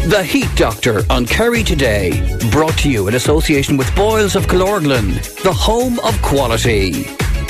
The Heat Doctor on Kerry Today. Brought to you in association with Boyles of Killorglin, the home of quality.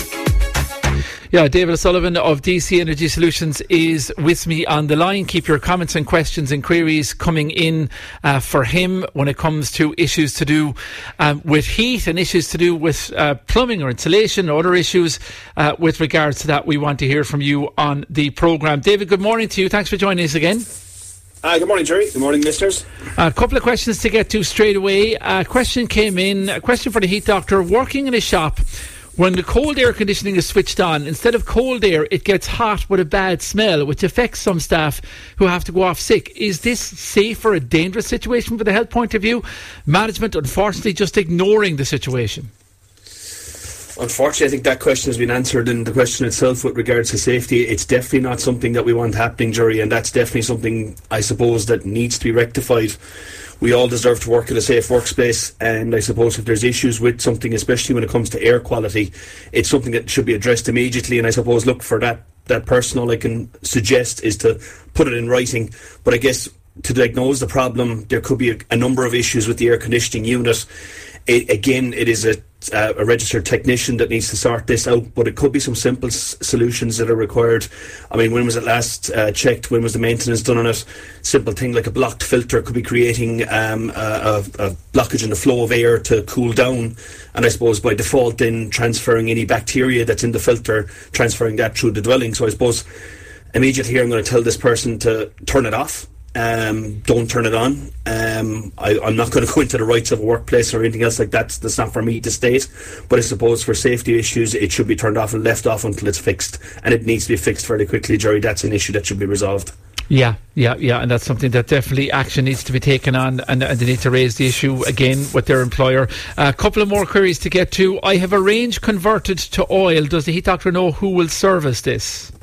Yeah, David O'Sullivan of DC Energy Solutions is with me on the line. Keep your comments and questions and queries coming in for him when it comes to issues to do with heat and issues to do with plumbing or insulation or other issues with regards to that. We want to hear from you on the programme. David, good morning to you. Thanks for joining us again. Good morning, Jerry. Good morning, listeners. A couple of questions to get to straight away. A question came in, a question for the Heat Doctor. Working in a shop, when the cold air conditioning is switched on, instead of cold air, it gets hot with a bad smell, which affects some staff who have to go off sick. Is this safe or a dangerous situation from the health point of view? Management, unfortunately, just ignoring the situation. Unfortunately, I think that question has been answered in the question itself with regards to safety. It's definitely not something that we want happening, Jerry, and that's definitely something, I suppose, that needs to be rectified. We all deserve to work in a safe workspace, and I suppose if there's issues with something, especially when it comes to air quality, it's something that should be addressed immediately. And I suppose, look, for that person, all I can suggest is to put it in writing. But I guess to diagnose the problem, there could be a number of issues with the air conditioning unit. It is a registered technician that needs to sort this out, but it could be some simple solutions that are required. I mean, when was it last checked? When was the maintenance done on it? Simple thing like a blocked filter could be creating a blockage in the flow of air to cool down, and I suppose by default then transferring any bacteria that's in the filter, transferring that through the dwelling. So I suppose immediately here I'm going to tell this person to turn it off. Don't turn it on. I'm not going to go into the rights of a workplace or anything else like that. That's not for me to state. But I suppose for safety issues, it should be turned off and left off until it's fixed. And it needs to be fixed fairly quickly, Jerry. That's an issue that should be resolved. Yeah, and that's something that definitely action needs to be taken on, and they need to raise the issue again with their employer. A couple of more queries to get to. I have a range converted to oil. Does the Heat Doctor know who will service this?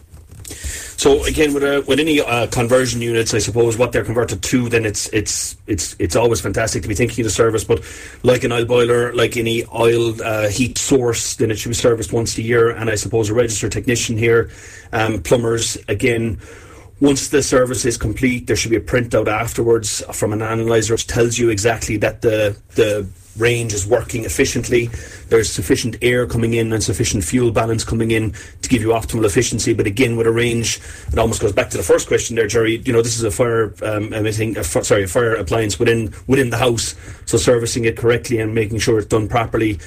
So again, with any conversion units, I suppose what they're converted to, then it's always fantastic to be thinking of the service. But like an oil boiler, like any oil heat source, then it should be serviced once a year. And I suppose a registered technician here, plumbers, again, once the service is complete, there should be a printout afterwards from an analyzer which tells you exactly that the range is working efficiently. There's sufficient air coming in and sufficient fuel balance coming in to give you optimal efficiency. But again, with a range, it almost goes back to the first question there, Jerry. You know, this is a fire fire appliance within the house. So servicing it correctly and making sure it's done properly,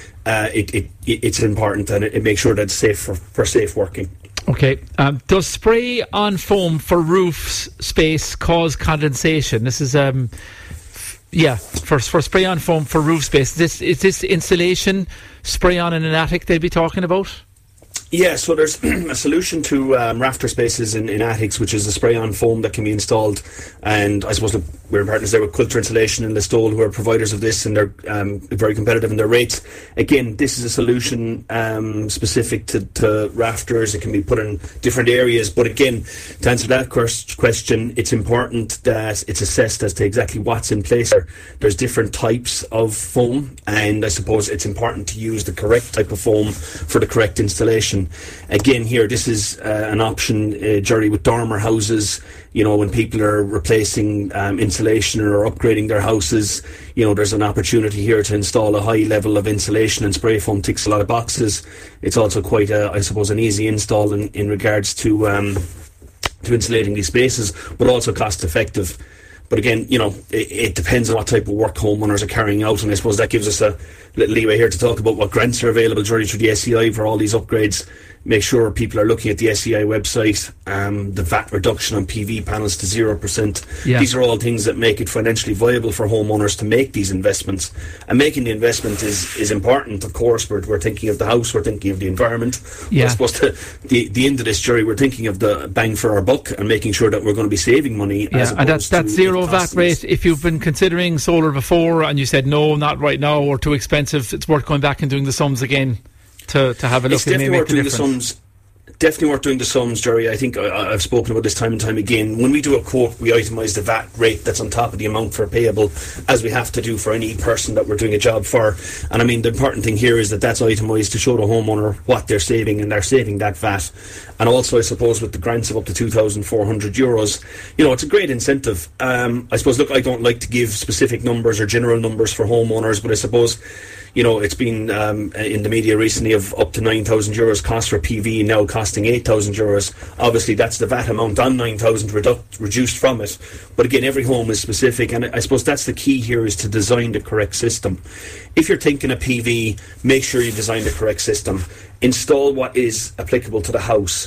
it's important, and it makes sure that it's safe for safe working. Okay. Does spray on foam for roof space cause condensation? This is for spray on foam for roof space. Is this insulation spray on in an attic they'd be talking about? Yeah, so there's a solution to rafter spaces in attics, which is a spray-on foam that can be installed. And I suppose we're partners there with Quilter Insulation and Listowel, who are providers of this, and they're very competitive in their rates. Again, this is a solution specific to rafters. It can be put in different areas. But again, to answer that question, it's important that it's assessed as to exactly what's in place. There's different types of foam, and I suppose it's important to use the correct type of foam for the correct installation. Again, here, this is an option, Jerry, with dormer houses. You know, when people are replacing insulation or upgrading their houses, you know, there's an opportunity here to install a high level of insulation, and spray foam ticks a lot of boxes. It's also quite, I suppose, an easy install in regards to insulating these spaces, but also cost effective. But again, you know, it depends on what type of work homeowners are carrying out, and I suppose that gives us a little leeway here to talk about what grants are available through the SEI for all these upgrades. Make sure people are looking at the SEI website, the VAT reduction on PV panels to 0%. Yeah. These are all things that make it financially viable for homeowners to make these investments. And making the investment is important, of course. We're thinking of the house, we're thinking of the environment. Yeah. I suppose the end of this, Jerry, we're thinking of the bang for our buck and making sure that we're going to be saving money. Yeah, and that's zero VAT rate. If you've been considering solar before and you said no, not right now, or too expensive, it's worth going back and doing the sums again to have a look and maybe make the difference. Definitely worth doing the sums, Jerry. I think I've spoken about this time and time again. When we do a quote, we itemise the VAT rate that's on top of the amount for payable, as we have to do for any person that we're doing a job for. And I mean, the important thing here is that that's itemised to show the homeowner what they're saving, and they're saving that VAT. And also, I suppose, with the grants of up to €2,400, it's a great incentive. I suppose, look, I don't like to give specific numbers or general numbers for homeowners, but I suppose, it's been in the media recently of up to €9,000 cost for PV, now costing €8,000. Obviously, that's the VAT amount on 9,000 reduced from it. But again, every home is specific, and I suppose that's the key here, is to design the correct system. If you're thinking of PV, make sure you design the correct system. Install what is applicable to the house.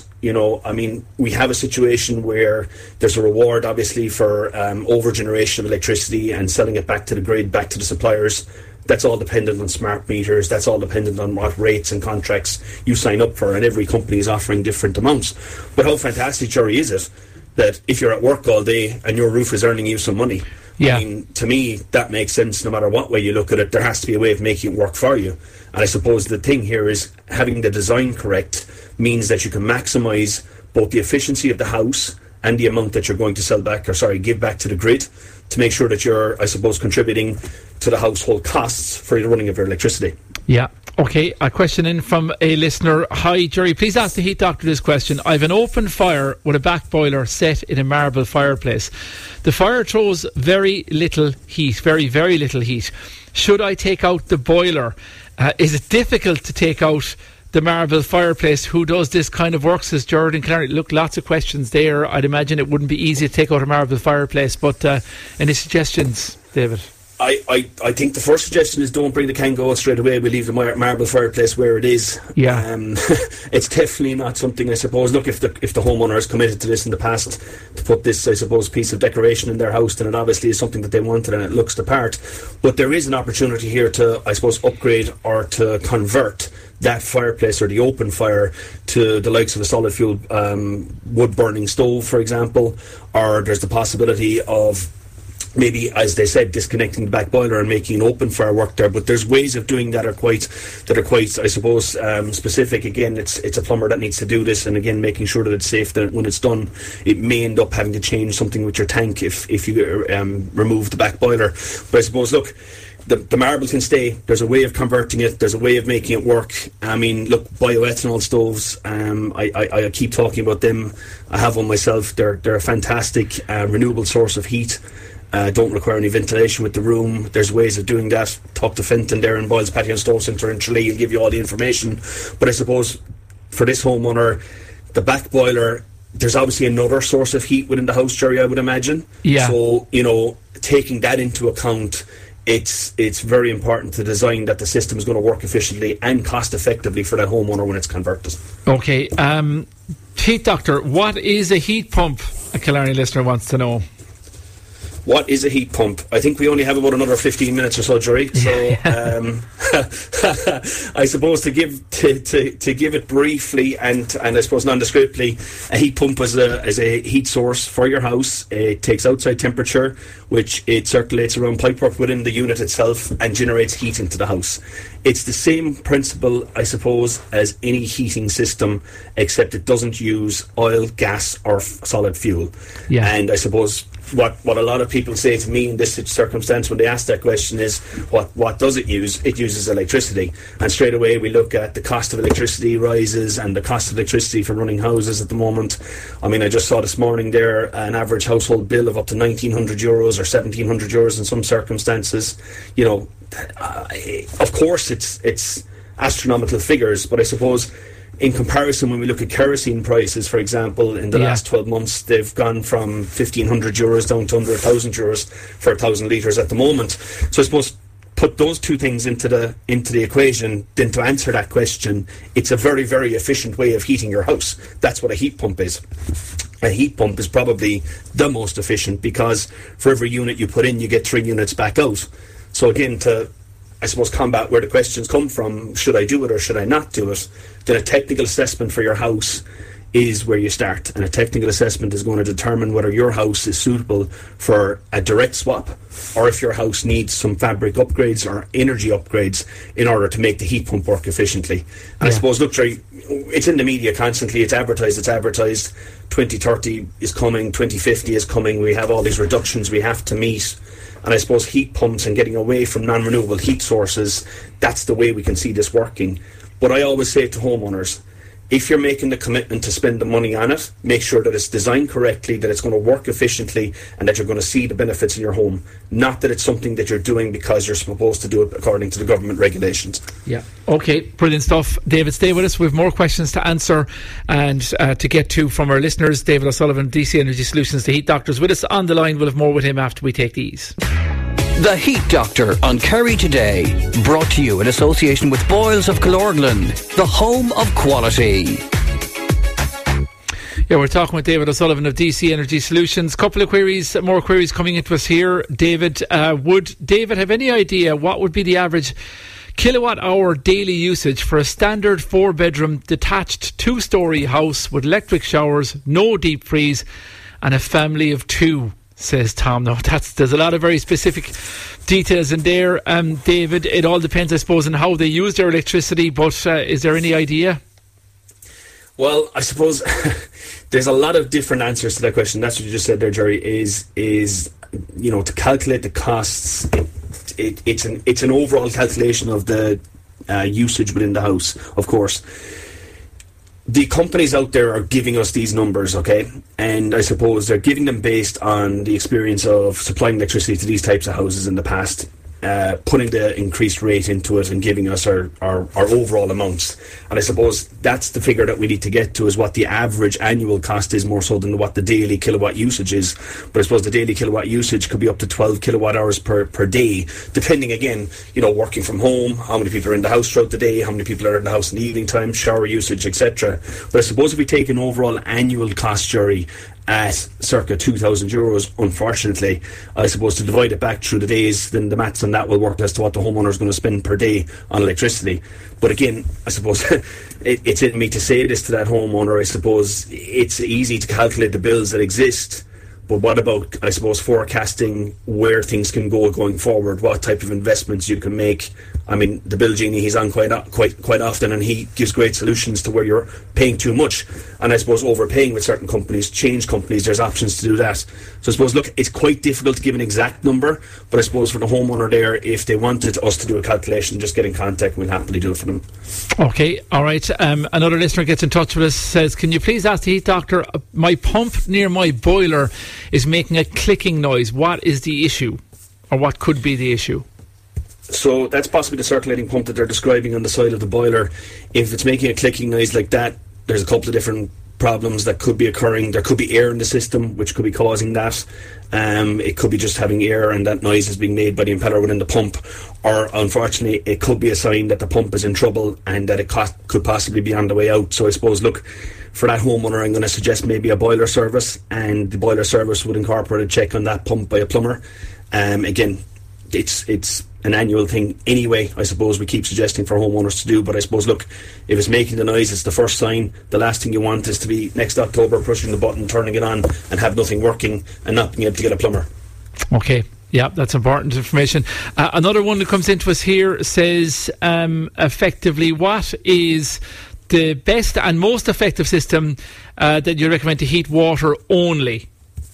We have a situation where there's a reward, obviously, for over-generation of electricity and selling it back to the grid, back to the suppliers. That's all dependent on smart meters. That's all dependent on what rates and contracts you sign up for, and every company is offering different amounts. But how fantastic, Jerry, is it that if you're at work all day and your roof is earning you some money? Yeah. I mean, to me, that makes sense. No matter what way you look at it, there has to be a way of making it work for you. And I suppose the thing here is having the design correct means that you can maximise both the efficiency of the house and the amount that you're going to give back to the grid, to make sure that you're, I suppose, contributing to the household costs for the running of your electricity. Yeah. Okay, a question in from a listener. Hi, Jerry, please ask the heat doctor this question. I have an open fire with a back boiler set in a marble fireplace. The fire throws very little heat, very, very little heat. Should I take out the boiler? Is it difficult to take out the marble fireplace? Who does this kind of work, says Jordan Clarity. Look, lots of questions there. I'd imagine it wouldn't be easy to take out a marble fireplace, but any suggestions, David? I think the first suggestion is don't bring the Kangol straight away. We leave the marble fireplace where it is. Yeah. It's definitely not something, I suppose. Look, if the homeowner has committed to this in the past, to put this, I suppose, piece of decoration in their house, then it obviously is something that they wanted and it looks the part. But there is an opportunity here to, I suppose, upgrade or to convert that fireplace or the open fire to the likes of a solid fuel wood burning stove, for example. Or there's the possibility of maybe, as they said, disconnecting the back boiler and making an open fire work there. But there's ways of doing that are quite, I suppose, specific. Again, it's a plumber that needs to do this, and again, making sure that it's safe. That when it's done, it may end up having to change something with your tank if you remove the back boiler. But I suppose, look, the marble can stay. There's a way of converting it. There's a way of making it work. I mean, look, bioethanol stoves. I keep talking about them. I have one myself. They're a fantastic renewable source of heat. Don't require any ventilation with the room. There's ways of doing that. Talk to Fenton there in Boyle's Patio and Stove Centre in Tralee. He'll give you all the information. But I suppose for this homeowner, the back boiler, there's obviously another source of heat within the house, Jerry, I would imagine. Yeah. So, taking that into account, it's very important to design that the system is going to work efficiently and cost effectively for that homeowner when it's converted. Okay. Heat doctor, what is a heat pump? A Killarney listener wants to know. What is a heat pump? I think we only have about another 15 minutes or so, Jerry. So, I suppose to give it briefly and I suppose nondescriptly, a heat pump is a heat source for your house. It takes outside temperature, which it circulates around pipework within the unit itself and generates heat into the house. It's the same principle, I suppose, as any heating system, except it doesn't use oil, gas, or solid fuel. Yeah. And I suppose what a lot of people say to me in this circumstance when they ask that question is, what does it use? It uses electricity. And straight away we look at the cost of electricity rises and the cost of electricity for running houses at the moment. I mean, I just saw this morning there an average household bill of up to €1,900 or €1,700 in some circumstances. Of course it's astronomical figures, but I suppose in comparison, when we look at kerosene prices, for example, in the last 12 months, they've gone from €1,500 down to under €1,000 for 1,000 litres at the moment. So I suppose put those two things into the equation, then to answer that question, it's a very, very efficient way of heating your house. That's what a heat pump is. A heat pump is probably the most efficient because for every unit you put in, you get 3 units back out. So again, to, I suppose, combat where the questions come from, should I do it or should I not do it, then a technical assessment for your house is where you start, and a technical assessment is going to determine whether your house is suitable for a direct swap, or if your house needs some fabric upgrades or energy upgrades in order to make the heat pump work efficiently. And I suppose, look, Jerry, it's in the media constantly, it's advertised, 2030 is coming, 2050 is coming, we have all these reductions we have to meet. And I suppose heat pumps and getting away from non-renewable heat sources, that's the way we can see this working. But I always say to homeowners, if you're making the commitment to spend the money on it, make sure that it's designed correctly, that it's going to work efficiently, and that you're going to see the benefits in your home. Not that it's something that you're doing because you're supposed to do it according to the government regulations. Yeah. Okay, brilliant stuff. David, stay with us. We have more questions to answer and to get to from our listeners. David O'Sullivan, DC Energy Solutions, the Heat Doctor, is with us on the line. We'll have more with him after we take these. The Heat Doctor on Kerry Today, brought to you in association with Boyles of Killorglin, the home of quality. Yeah, we're talking with David O'Sullivan of DC Energy Solutions. Couple of queries, more queries coming into us here. David, would David have any idea what would be the average kilowatt hour daily usage for a standard 4-bedroom detached 2-storey house with electric showers, no deep freeze, and a family of 2? Says Tom. No, there's a lot of very specific details in there. David, it all depends, I suppose, on how they use their electricity, but is there any idea? Well, I suppose there's a lot of different answers to that question. That's what you just said there, Jerry, is to calculate the costs, it's an overall calculation of the usage within the house, of course. The companies out there are giving us these numbers, okay? And I suppose they're giving them based on the experience of supplying electricity to these types of houses in the past, putting the increased rate into it and giving us our overall amounts. And I suppose that's the figure that we need to get to, is what the average annual cost is, more so than what the daily kilowatt usage is. But I suppose the daily kilowatt usage could be up to 12 kilowatt hours per day, depending, again, working from home, how many people are in the house throughout the day, how many people are in the house in the evening time, shower usage, etc. But I suppose if we take an overall annual cost, Jerry, at circa €2,000, unfortunately, I suppose to divide it back through the days, then the maths on that will work as to what the homeowner is going to spend per day on electricity. But again, I suppose it's in me to say this to that homeowner. I suppose it's easy to calculate the bills that exist, but what about, I suppose, forecasting where things can go going forward, what type of investments you can make? I mean, the Bill Genie, he's on quite often, and he gives great solutions to where you're paying too much. And I suppose overpaying with certain companies, change companies, there's options to do that. So I suppose, look, it's quite difficult to give an exact number, but I suppose for the homeowner there, if they wanted us to do a calculation, just get in contact, we'll happily do it for them. Okay, all right. Another listener gets in touch with us, says, can you please ask the Heat Doctor, my pump near my boiler is making a clicking noise. What is the issue? Or what could be the issue? So that's possibly the circulating pump that they're describing on the side of the boiler. If it's making a clicking noise like that, there's a couple of different problems that could be occurring. There could be air in the system which could be causing that. It could be just having air and that noise is being made by the impeller within the pump, or unfortunately it could be a sign that the pump is in trouble and that it could possibly be on the way out. So I suppose, look, for that homeowner, I'm going to suggest maybe a boiler service, and the boiler service would incorporate a check on that pump by a plumber. Again, it's an annual thing anyway, I suppose we keep suggesting for homeowners to do. But I suppose, look, if it's making the noise, it's the first sign. The last thing you want is to be next October pushing the button, turning it on, and have nothing working and not being able to get a plumber. Okay. Yeah, that's important information. Another one that comes into us here says, effectively, what is the best and most effective system that you recommend to heat water only?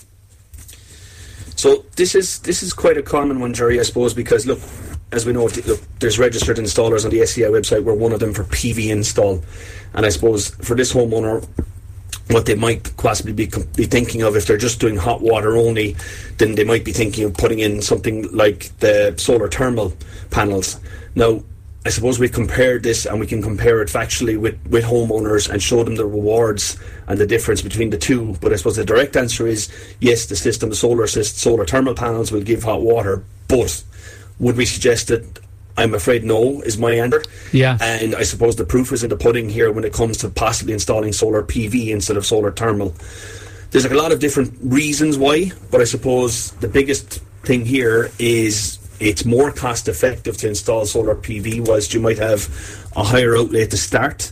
So this is quite a common one, Jerry, I suppose, because, look, as we know, there's registered installers on the SCI website. We're one of them for PV install. And I suppose for this homeowner, what they might possibly be thinking of, if they're just doing hot water only, then they might be thinking of putting in something like the solar thermal panels. Now, I suppose we've compared this, and we can compare it factually with homeowners and show them the rewards and the difference between the two. But I suppose the direct answer is yes, the system, the solar thermal panels will give hot water, but would we suggest it? I'm afraid no, is my answer. Yeah. And I suppose the proof is in the pudding here when it comes to possibly installing solar PV instead of solar thermal. There's a lot of different reasons why, but I suppose the biggest thing here is it's more cost effective to install solar PV, whilst you might have a higher outlay to start.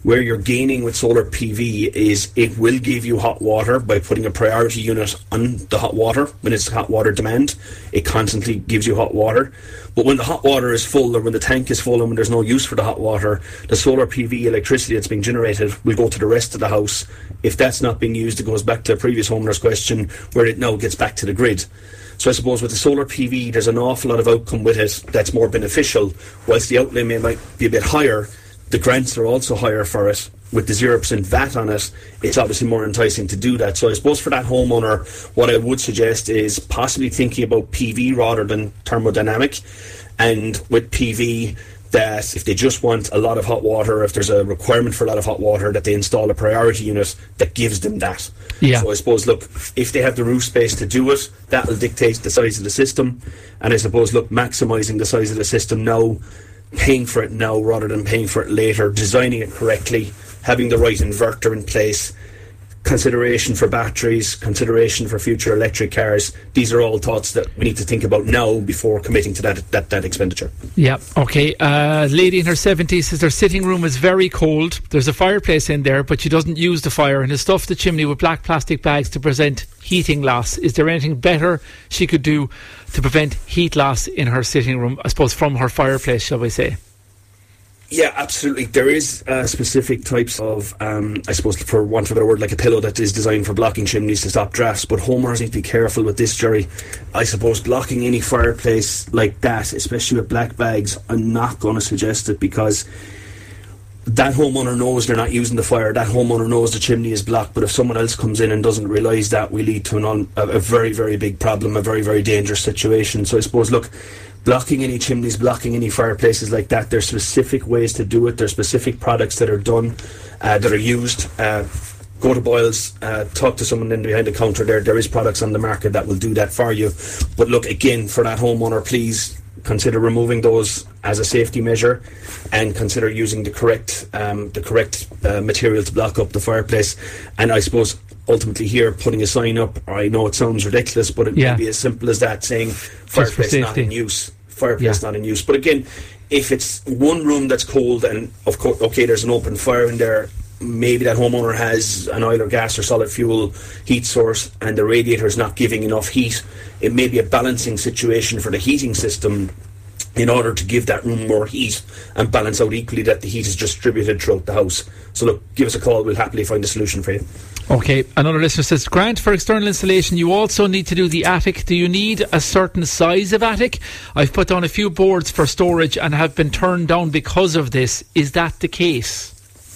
Where you're gaining with solar PV is it will give you hot water by putting a priority unit on the hot water. When it's hot water demand, it constantly gives you hot water. But when the hot water is full, or when the tank is full and when there's no use for the hot water, the solar PV electricity that's being generated will go to the rest of the house. If that's not being used, it goes back to a previous homeowner's question, where it now gets back to the grid. So I suppose with the solar PV, there's an awful lot of outcome with it that's more beneficial. Whilst the outlay might be a bit higher, the grants are also higher for it. With the 0% VAT on it, it's obviously more enticing to do that. So I suppose for that homeowner, what I would suggest is possibly thinking about PV rather than thermodynamic. And with PV, that if they just want a lot of hot water, if there's a requirement for a lot of hot water, that they install a priority unit that gives them that. Yeah. So I suppose, look, if they have the roof space to do it, that will dictate the size of the system. And I suppose, look, maximising the size of the system now, paying for it now rather than paying for it later, designing it correctly, having the right inverter in place, consideration for batteries, consideration for future electric cars. These are all thoughts that we need to think about now before committing to that expenditure. Yeah, okay. Lady in her 70s says her sitting room is very cold. There's a fireplace in there, but she doesn't use the fire and has stuffed the chimney with black plastic bags to prevent heating loss. Is there anything better she could do to prevent heat loss in her sitting room, I suppose, from her fireplace, shall we say? Yeah, absolutely. There is specific types of, I suppose, for want of a better word, like a pillow that is designed for blocking chimneys to stop drafts. But homeowners need to be careful with this, Jerry. I suppose blocking any fireplace like that, especially with black bags, I'm not going to suggest it, because that homeowner knows they're not using the fire. That homeowner knows the chimney is blocked. But if someone else comes in and doesn't realise that, we lead to a very, very big problem, a very, very dangerous situation. So I suppose, look, blocking any chimneys, blocking any fireplaces like that, there's specific ways to do it. There's specific products that are done, that are used. Go to Boyles, talk to someone in behind the counter there. There is products on the market that will do that for you. But look, again, for that homeowner, please consider removing those as a safety measure, and consider using the correct material to block up the fireplace. And I suppose ultimately here, putting a sign up, I know it sounds ridiculous, but it may be as simple as that, saying fireplace not in use. Fireplace not in use. But again, if it's one room that's cold and of course, okay, there's an open fire in there, maybe that homeowner has an oil or gas or solid fuel heat source and the radiator is not giving enough heat, it may be a balancing situation for the heating system in order to give that room more heat and balance out equally that the heat is distributed throughout the house. So look, give us a call, we'll happily find a solution for you. Okay, another listener says, grant for external installation, you also need to do the attic. Do you need a certain size of attic? I've put down a few boards for storage and have been turned down because of this. Is that the case?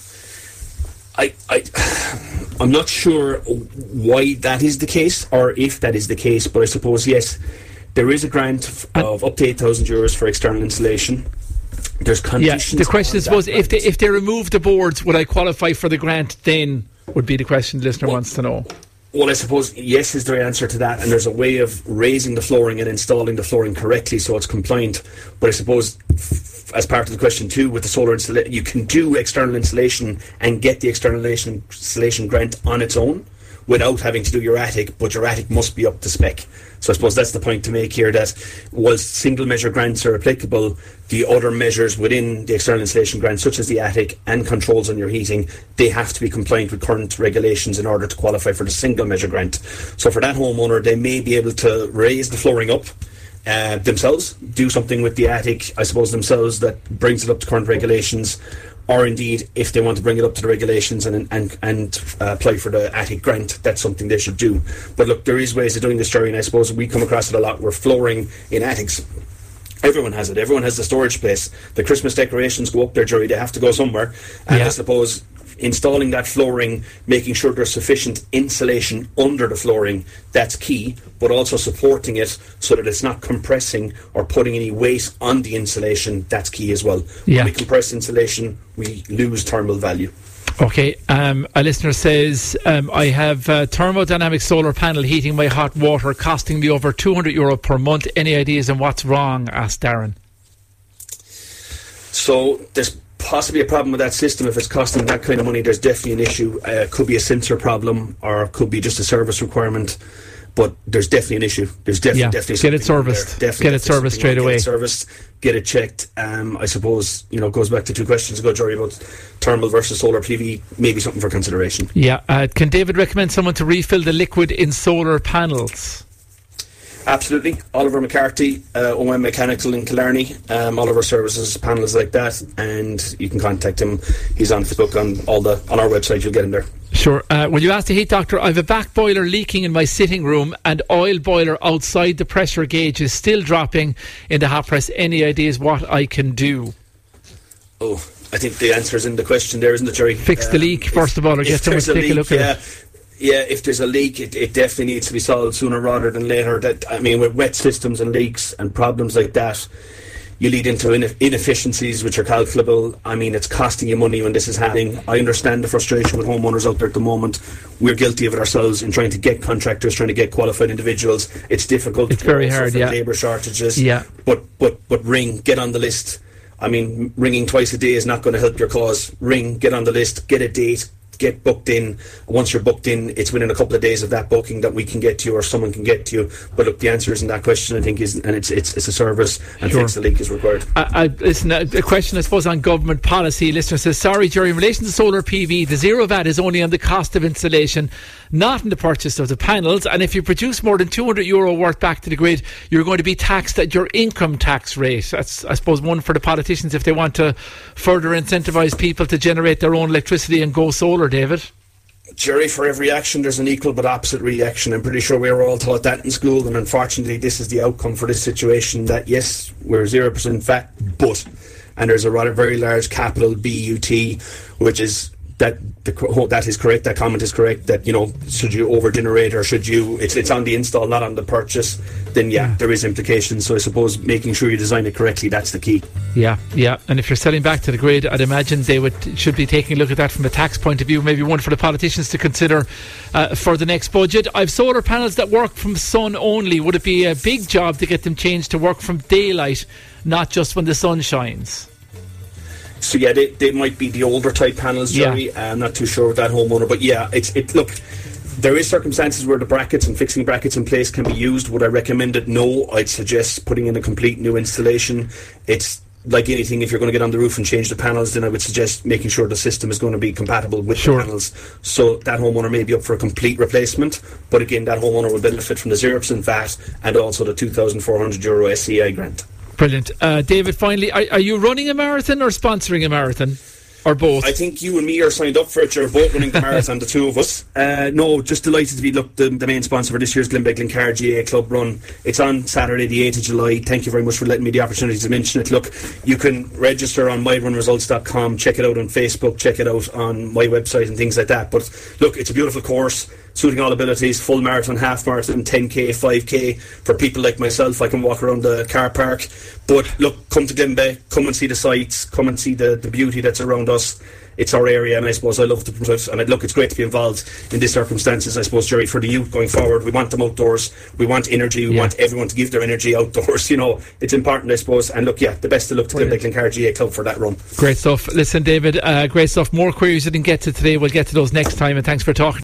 I'm not sure why that is the case, or if that is the case, but I suppose, yes, there is a grant of up to €8,000 for external installation. There's conditions. Yeah, the question is, suppose if they remove the boards, would I qualify for the grant then? Would be the question the listener wants to know. Well, I suppose yes is the answer to that, and there's a way of raising the flooring and installing the flooring correctly so it's compliant. But I suppose as part of the question too, with the solar installation, you can do external installation and get the external installation grant on its own without having to do your attic, but your attic must be up to spec. So I suppose that's the point to make here, that whilst single measure grants are applicable, the other measures within the external installation grant, such as the attic and controls on your heating, they have to be compliant with current regulations in order to qualify for the single measure grant. So for that homeowner, they may be able to raise the flooring up themselves, do something with the attic, I suppose, themselves that brings it up to current regulations, or indeed, if they want to bring it up to the regulations and apply for the attic grant, that's something they should do. But look, there is ways of doing this, Jerry, and I suppose we come across it a lot. We're flooring in attics. Everyone has it. Everyone has the storage place. The Christmas decorations go up there, Jerry. They have to go somewhere. And I suppose installing that flooring, making sure there's sufficient insulation under the flooring, that's key, but also supporting it so that it's not compressing or putting any weight on the insulation, that's key as well. When we compress insulation, we lose thermal value. Okay, a listener says, I have thermodynamic solar panel heating my hot water, costing me over €200 per month. Any ideas on what's wrong? Asked Darren. So there's possibly a problem with that system. If it's costing that kind of money, there's definitely an issue. Could be a sensor problem, or could be just a service requirement. but there's definitely an issue. There's definitely get it serviced. Get it serviced straight away. Get it serviced, get it checked. I suppose, it goes back to 2 questions ago, Jerry, about thermal versus solar PV, maybe something for consideration. Yeah. Can David recommend someone to refill the liquid in solar panels? Absolutely. Oliver McCarthy, OM Mechanical in Killarney, Oliver Services, panels like that, and you can contact him. He's on Facebook, on our website. You'll get him there. Sure. Will you ask the heat doctor, I have a back boiler leaking in my sitting room and oil boiler outside the pressure gauge is still dropping in the hot press. Any ideas what I can do? Oh, I think the answer is in the question there, isn't it, Jerry? Fix the leak, first of all, or get someone to take a look at it. Yeah, if there's a leak, it definitely needs to be solved sooner rather than later. With wet systems and leaks and problems like that, you lead into inefficiencies which are calculable. It's costing you money when this is happening. I understand the frustration with homeowners out there at the moment. We're guilty of it ourselves in trying to get contractors, trying to get qualified individuals. It's difficult. It's very hard, yeah. Labour shortages. Yeah. But get on the list. Ringing twice a day is not going to help your cause. Ring, get on the list, get a date, get booked in. Once you're booked in, it's within a couple of days of that booking that we can get to you or someone can get to you. But look, the answer isn't that question, I think, and it's a service, and sure. Fix the leak is required. Listen, a question I suppose on government policy. Listener says, sorry Jerry, in relation to solar PV, the zero VAT is only on the cost of installation, not in the purchase of the panels, and if you produce more than €200 worth back to the grid, you're going to be taxed at your income tax rate. That's, I suppose, one for the politicians if they want to further incentivise people to generate their own electricity and go solar, David. Jerry, for every action there's an equal but opposite reaction. I'm pretty sure we were all taught that in school, and unfortunately this is the outcome for this situation, that yes, we're 0% VAT, and there's a very large capital BUT, which is that is correct. That comment is correct. That should you over generate or should you? It's on the install, not on the purchase. Then there is implications. So I suppose making sure you design it correctly, that's the key. Yeah. And if you're selling back to the grid, I'd imagine they should be taking a look at that from a tax point of view. Maybe one for the politicians to consider for the next budget. I've solar panels that work from sun only. Would it be a big job to get them changed to work from daylight, not just when the sun shines? So they might be the older type panels, Jerry. I'm not too sure with that homeowner, but look, there is circumstances where the brackets and fixing brackets in place can be used. Would I recommend it? No. I'd suggest putting in a complete new installation. It's like anything, if you're going to get on the roof and change the panels, then I would suggest making sure the system is going to be compatible with the panels. So that homeowner may be up for a complete replacement, but again, that homeowner will benefit from the 0% VAT and also the €2,400 SEI grant. Brilliant. David, finally, are you running a marathon or sponsoring a marathon? Or both? I think you and me are signed up for it. You're both running the marathon, the two of us. No, just delighted to be the main sponsor for this year's Glenbeigh-Glencar GA Club Run. It's on Saturday the 8th of July. Thank you very much for letting me the opportunity to mention it. Look, you can register on myrunresults.com, check it out on Facebook, check it out on my website and things like that. But look, it's a beautiful course, suiting all abilities, full marathon, half marathon, 10k, 5k. For people like myself, I can walk around the car park. But look, come to Glenbeigh, come and see the sights, come and see the beauty that's around us. It's our area, and I suppose I love to promote it. And look, it's great to be involved in these circumstances, I suppose, Jerry, for the youth going forward. We want them outdoors, we want energy, we want everyone to give their energy outdoors. It's important, I suppose. And look, the best of luck to Glenbeigh-Glencar GA Club for that run. Great stuff. Listen, David, great stuff. More queries I didn't get to today, we'll get to those next time, and thanks for talking.